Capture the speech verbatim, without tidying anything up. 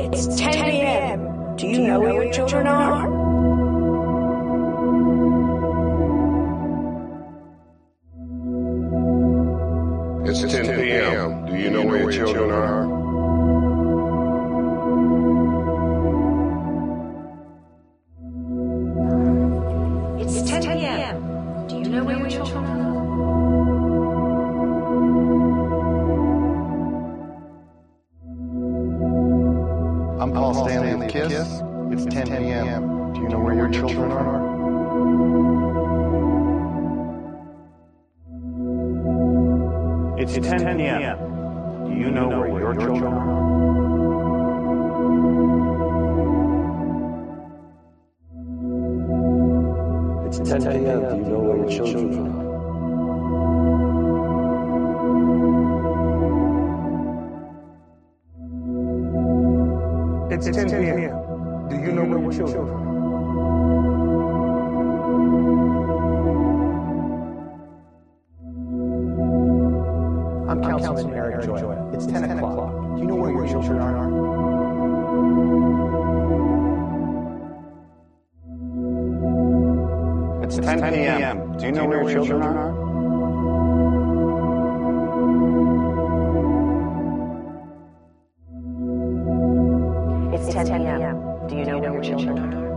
It's ten p m Do you know where your children are? It's ten p m Do you know where your children are? It's ten p m Do you know where your children are? I'm Paul Stanley of KISS. It's ten p m Do you know where your children are? It's ten p m Do you know where your children are? It's ten p m Do you know where your children are? It's ten p m Do you know where your children are? I'm Councilman Eric Joy. It's ten o'clock. Do you know where your children are? It's ten p m Do you know where your children are? It's ten p m Do you know where your children are?